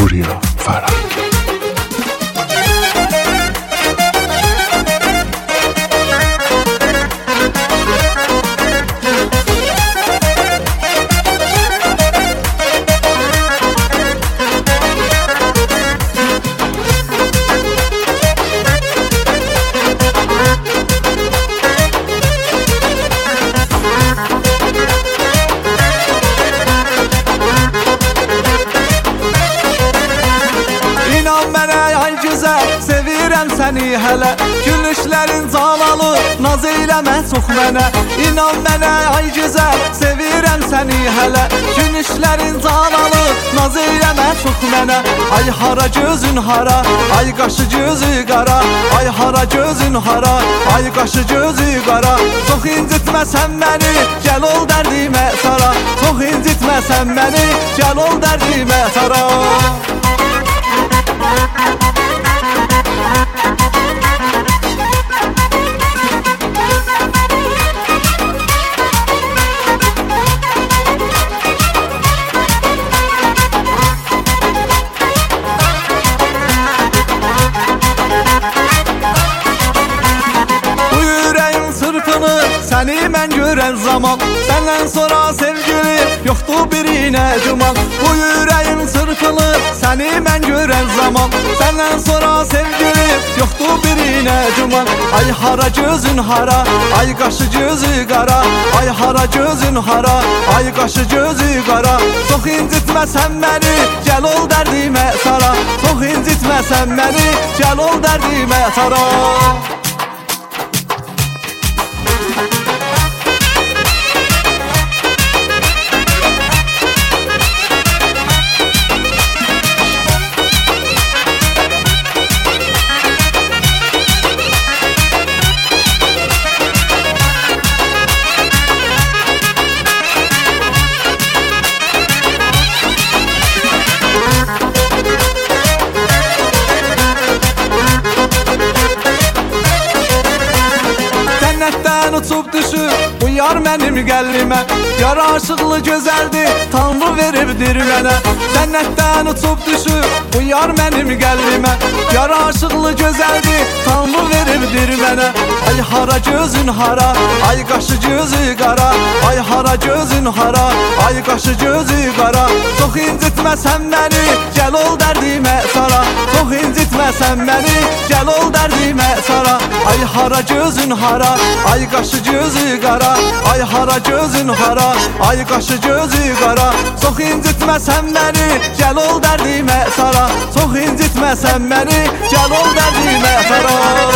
Burya Ferhat. Sevirəm səni hələ, gülüşlərin calalı, naz eləmə çox mənə. İnan mənə ay gözəl, sevirəm səni hələ, gülüşlərin calalı, naz eləmə çox mənə. Ay hara gözün hara, ay qaşı gözü qara, ay hara gözün hara, ay qaşı gözü qara. Çox incitməsən məni, gəl ol dərdimə sara. Çox incitməsən məni, gəl ol dərdimə sara. Səni mən görən zaman, səndən sonra sevgili yoxdur birinə güman. Bu ürəyin çırpılır, səni mən görən zaman, səndən sonra sevgili yoxdur birinə güman. Ay hara gözün hara, ay qaşı gözü qara, ay hara gözün hara, ay qaşı gözü qara. Çox incitməsən məni, gəl ol dərdimə sara. Çox incitməsən məni, gəl ol dərdimə sara. Uçub düşür bu yar mənim qəlbimə, yaraşıqlı gözəldir, Tanrı veribdir mənə. Cənnətdən uçub düşür bu yar mənim qəlbimə, yaraşıqlı gözəldir, Tanrı veribdir mənə. Ay hara gözün hara, ay qaşı gözü qara, ay hara gözün hara, ay qaşı gözü qara. Çox incitməsən məni, gəl ol dərdimə sara. Çox incitməsən məni, gəl ol dərdimə sara. Ay hara gözün hara, ay qaşı gözü qara, ay hara gözün hara, ay qaşı gözü qara. Çox incitməsən məni, gəl ol dərdimə sara. Çox incitməsən məni, gəl ol dərdimə sara.